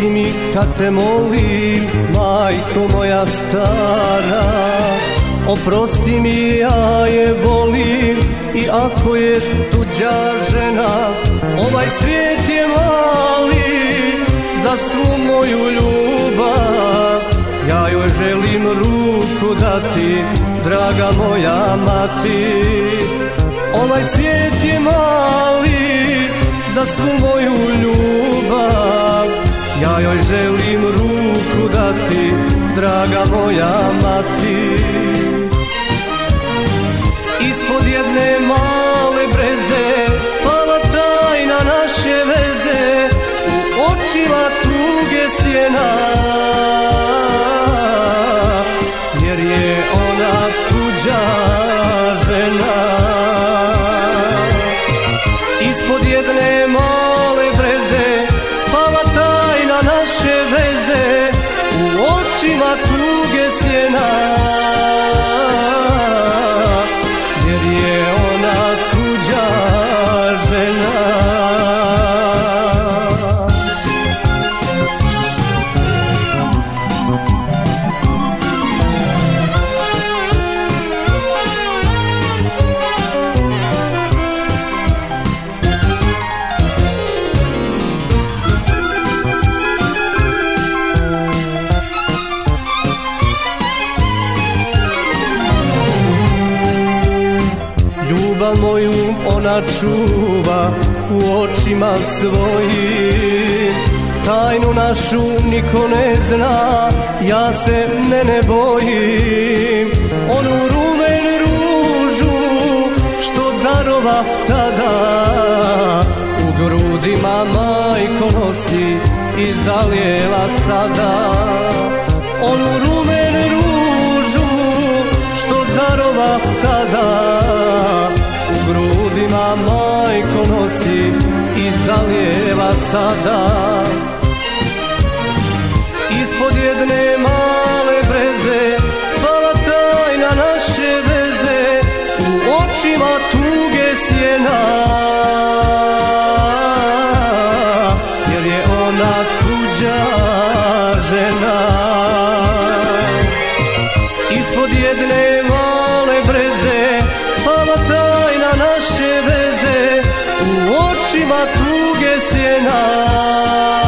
Oprosti mi kad te molim, majko moja stara. Oprosti mi, ja je volim i ako je tuđa žena. Ovaj svijet je mali za svu moju ljubav. Ja joj želim ruku dati, draga moja mati. Ovaj svijet je mali za svu moju ljubav. Ja joj želim ruku dati, draga moja mati. Ispod jedne male breze spala tajna naše veze, u očima tuge sjena, jer je ona tuđa žena. Ispod jedne male breze spala tajna naše veze, u očima tuge sjena, jer je ona tuđa žena. Ljubav moju ona čuva u očima svojim, tajnu našu niko ne zna, ja se ne bojim. Onu rumen ružu što darovah tada, u grudima majko nosi i zalijeva sada. Onu rumen ružu što darovah tada, u grudima majko nosi i zalijeva sada. Ispod jedne male breze spala tajna naše veze, u očima tuge sjena, jer je ona tuđa žena. Ispod jedne male breze spala tajna naše veze, u očima tuge sjena.